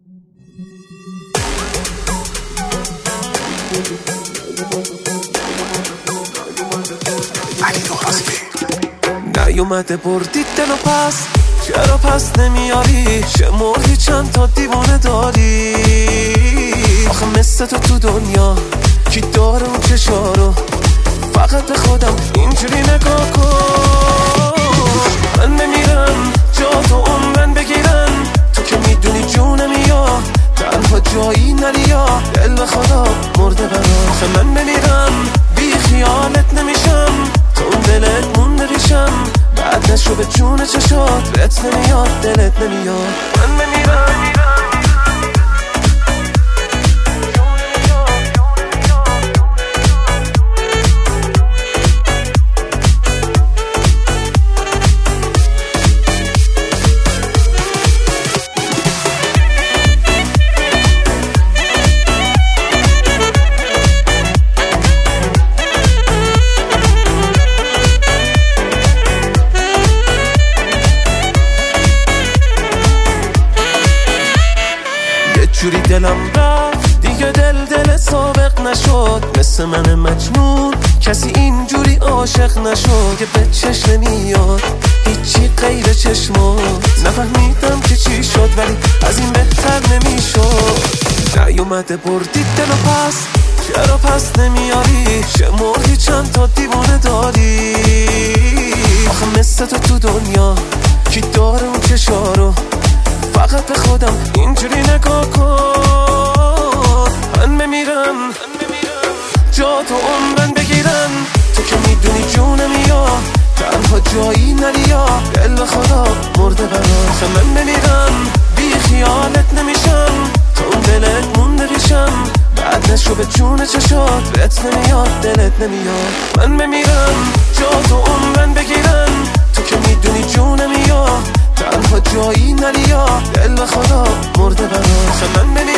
نیومده بردی دلو پس، چرا پس نمیاری؟ شمردی چند تا دیوانه داری؟ آخه مثل تو دنیا کی داره اون چشارو؟ فقط به خودم اینجوری نگاه کن. من بمیرم جا تو عمرن بگیرن، تو که میدونی جونم یا تنها جایی نری یا دل به خدا مرده برا. آخه من بمیرم بی خیالت نمیشم، تو اون دلت مونده ریشم، بعد نشو به جون چشات رت نمیاد دلت نمیاد. من بمیرم جوری دلم رفت دیگه دل سابق نشد، مثل من مجنون کسی اینجوری عاشق نشد. که به چشم نمیاد هیچی غیر چشمات، نفهمیدم که چی شد ولی از این بهتر نمیشد. نیومده بردی دلو پس، چرا پس نمیاری؟ شمردی چند تا دیوانه داری؟ آخه مثل تو دنیا کی داره اون چشارو؟ فقط به خودم اینجوری نگاه کن. من بمیرم جا تو عمرن بگیرن، تو که میدونی جونم یا تنها جایی نری یا دل به خدا مرده برا. آخه من بمیرم بی خیالت نمیشم، تو اون دلت مونده ریشم، بعد نشو به جون چشات رت نمیاد دلت نمیاد. من بمیرم جا تو عمرن بگیرن، تو که میدونی جونم یا تنها جایی نری یا دل به خدا مرده برا. آخه من